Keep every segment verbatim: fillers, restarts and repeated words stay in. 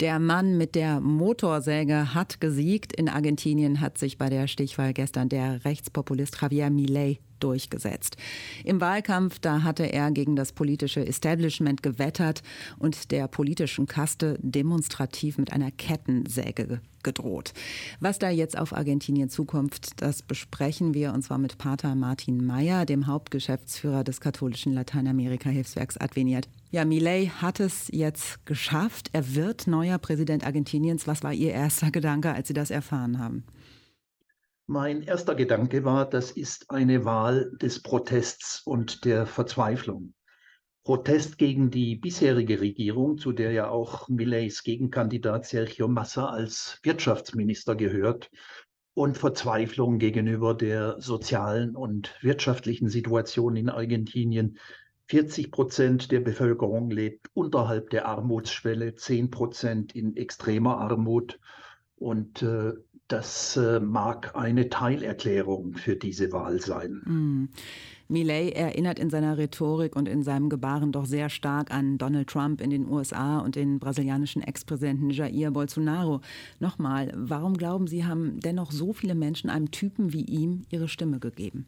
Der Mann mit der Motorsäge hat gesiegt. In Argentinien hat sich bei der Stichwahl gestern der Rechtspopulist Javier Milei durchgesetzt. Im Wahlkampf, da hatte er gegen das politische Establishment gewettert und der politischen Kaste demonstrativ mit einer Kettensäge gedroht. Was da jetzt auf Argentinien zukommt, das besprechen wir, und zwar mit Pater Martin Meyer, dem Hauptgeschäftsführer des katholischen Lateinamerika-Hilfswerks Adveniat. Ja, Milei hat es jetzt geschafft. Er wird neuer Präsident Argentiniens. Was war Ihr erster Gedanke, als Sie das erfahren haben? Mein erster Gedanke war, das ist eine Wahl des Protests und der Verzweiflung. Protest gegen die bisherige Regierung, zu der ja auch Mileis Gegenkandidat Sergio Massa als Wirtschaftsminister gehört, und Verzweiflung gegenüber der sozialen und wirtschaftlichen Situation in Argentinien. vierzig Prozent der Bevölkerung lebt unterhalb der Armutsschwelle, zehn Prozent in extremer Armut. Und äh, das äh, mag eine Teilerklärung für diese Wahl sein. Mm. Milei erinnert in seiner Rhetorik und in seinem Gebaren doch sehr stark an Donald Trump in den U S A und den brasilianischen Ex-Präsidenten Jair Bolsonaro. Nochmal, warum glauben Sie, haben dennoch so viele Menschen einem Typen wie ihm ihre Stimme gegeben?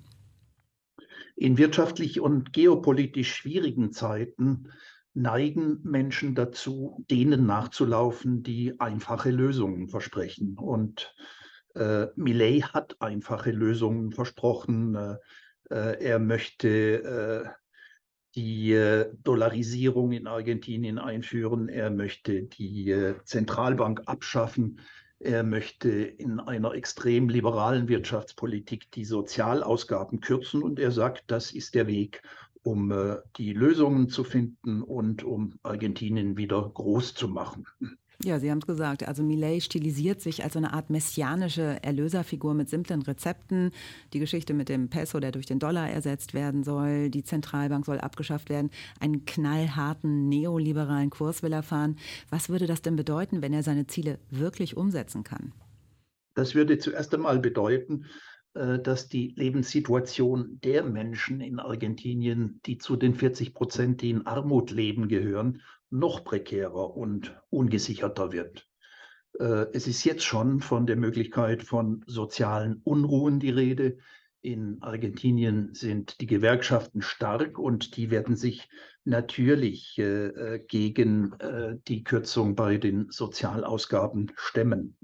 In wirtschaftlich und geopolitisch schwierigen Zeiten neigen Menschen dazu, denen nachzulaufen, die einfache Lösungen versprechen. Und äh, Milei hat einfache Lösungen versprochen. Äh, äh, er möchte äh, die äh, Dollarisierung in Argentinien einführen. Er möchte die äh, Zentralbank abschaffen. Er möchte in einer extrem liberalen Wirtschaftspolitik die Sozialausgaben kürzen. Und er sagt, das ist der Weg, um äh, die Lösungen zu finden und um Argentinien wieder groß zu machen. Ja, Sie haben es gesagt. Also Milei stilisiert sich als eine Art messianische Erlöserfigur mit simplen Rezepten. Die Geschichte mit dem Peso, der durch den Dollar ersetzt werden soll. Die Zentralbank soll abgeschafft werden. Einen knallharten neoliberalen Kurs will er fahren. Was würde das denn bedeuten, wenn er seine Ziele wirklich umsetzen kann? Das würde zuerst einmal bedeuten, äh, dass die Lebenssituation der Menschen in Argentinien, die zu den vierzig Prozent, die in Armut leben, gehören, noch prekärer und ungesicherter wird. Äh, Es ist jetzt schon von der Möglichkeit von sozialen Unruhen die Rede. In Argentinien sind die Gewerkschaften stark und die werden sich natürlich äh, äh, gegen äh, die Kürzung bei den Sozialausgaben stemmen.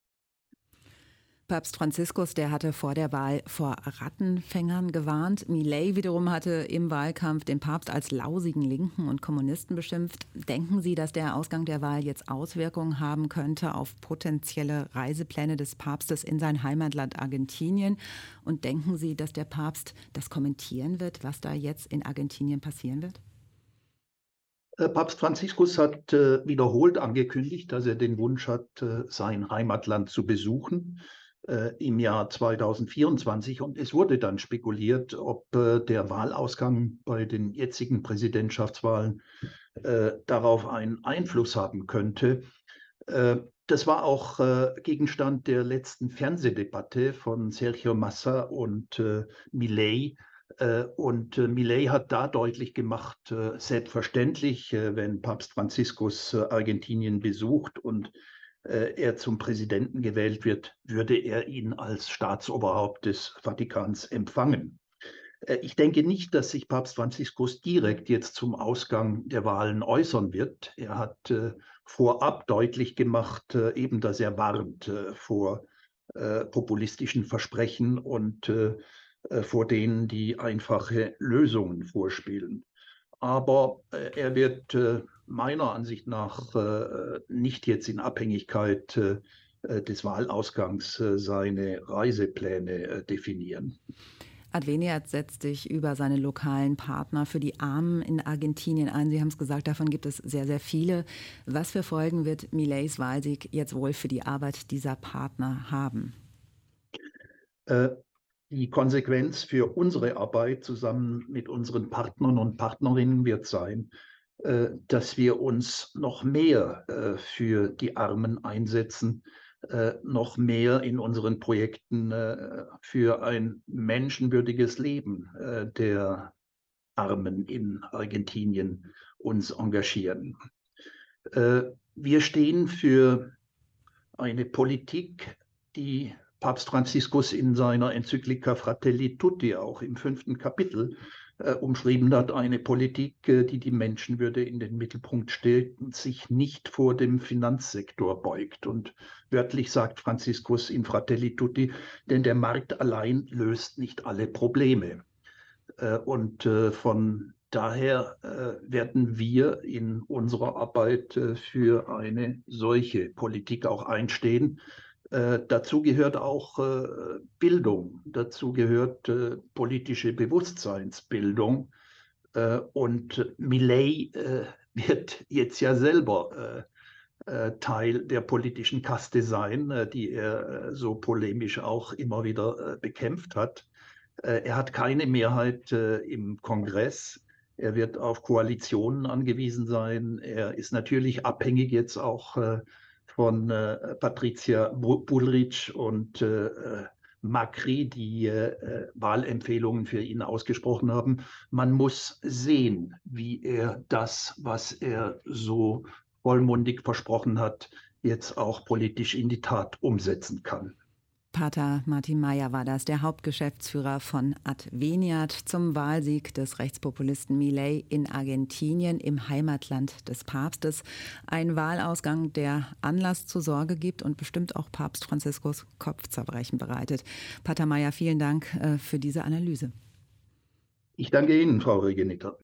Papst Franziskus, der hatte vor der Wahl vor Rattenfängern gewarnt. Milei wiederum hatte im Wahlkampf den Papst als lausigen Linken und Kommunisten beschimpft. Denken Sie, dass der Ausgang der Wahl jetzt Auswirkungen haben könnte auf potenzielle Reisepläne des Papstes in sein Heimatland Argentinien? Und denken Sie, dass der Papst das kommentieren wird, was da jetzt in Argentinien passieren wird? Äh, Papst Franziskus hat äh, wiederholt angekündigt, dass er den Wunsch hat, äh, sein Heimatland zu besuchen äh, im Jahr zweitausendvierundzwanzig. Und es wurde dann spekuliert, ob äh, der Wahlausgang bei den jetzigen Präsidentschaftswahlen äh, darauf einen Einfluss haben könnte. Äh, Das war auch äh, Gegenstand der letzten Fernsehdebatte von Sergio Massa und äh, Milei. Äh, Und äh, Milei hat da deutlich gemacht, äh, selbstverständlich, äh, wenn Papst Franziskus äh, Argentinien besucht und äh, er zum Präsidenten gewählt wird, würde er ihn als Staatsoberhaupt des Vatikans empfangen. Äh, Ich denke nicht, dass sich Papst Franziskus direkt jetzt zum Ausgang der Wahlen äußern wird. Er hat äh, vorab deutlich gemacht, äh, eben, dass er warnt äh, vor äh, populistischen Versprechen und äh, äh, vor denen, die einfache Lösungen vorspielen. Aber äh, er wird äh, meiner Ansicht nach äh, nicht jetzt in Abhängigkeit äh, äh, des Wahlausgangs äh, seine Reisepläne äh, definieren. Adveniat setzt sich über seine lokalen Partner für die Armen in Argentinien ein. Sie haben es gesagt, davon gibt es sehr, sehr viele. Was für Folgen wird Mileis Wahlsieg jetzt wohl für die Arbeit dieser Partner haben? Äh, Die Konsequenz für unsere Arbeit zusammen mit unseren Partnern und Partnerinnen wird sein, äh, dass wir uns noch mehr äh, für die Armen einsetzen, äh, noch mehr in unseren Projekten äh, für ein menschenwürdiges Leben äh, der Armen in Argentinien uns engagieren. Äh, wir stehen für eine Politik, die Papst Franziskus in seiner Enzyklika Fratelli Tutti auch im fünften Kapitel äh, umschrieben hat, eine Politik, äh, die die Menschenwürde in den Mittelpunkt stellt und sich nicht vor dem Finanzsektor beugt. Und wörtlich sagt Franziskus in Fratelli Tutti, denn der Markt allein löst nicht alle Probleme. Äh, und äh, von daher äh, werden wir in unserer Arbeit äh, für eine solche Politik auch einstehen. Äh, dazu gehört auch äh, Bildung, dazu gehört äh, politische Bewusstseinsbildung. Äh, und Milei äh, wird jetzt ja selber äh, äh, Teil der politischen Kaste sein, äh, die er äh, so polemisch auch immer wieder äh, bekämpft hat. Äh, er hat keine Mehrheit äh, im Kongress. Er wird auf Koalitionen angewiesen sein. Er ist natürlich abhängig jetzt auch äh, von äh, Patricia Bullrich und äh, Macri, die äh, Wahlempfehlungen für ihn ausgesprochen haben. Man muss sehen, wie er das, was er so vollmundig versprochen hat, jetzt auch politisch in die Tat umsetzen kann. Pater Martin Mayer war das, der Hauptgeschäftsführer von Adveniat zum Wahlsieg des Rechtspopulisten Milei in Argentinien im Heimatland des Papstes. Ein Wahlausgang, der Anlass zur Sorge gibt und bestimmt auch Papst Franziskus Kopfzerbrechen bereitet. Pater Mayer, vielen Dank für diese Analyse. Ich danke Ihnen, Frau Regenita.